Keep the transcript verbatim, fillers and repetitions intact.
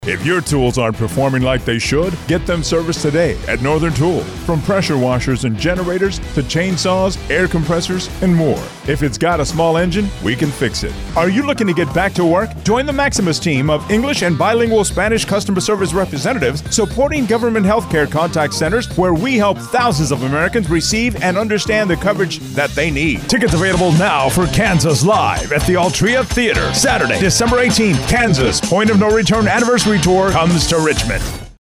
If your tools aren't performing like they should, get them serviced today at Northern Tool. From pressure washers and generators to chainsaws, air compressors, and more. If it's got a small engine, we can fix it. Are you looking to get back to work? Join the Maximus team of English and bilingual Spanish customer service representatives supporting government healthcare contact centers where we help thousands of Americans receive and understand the coverage that they need. Tickets available now for Kansas Live at the Altria Theater. Saturday, December eighteenth, Kansas Point of No Return Anniversary Tour comes to Richmond.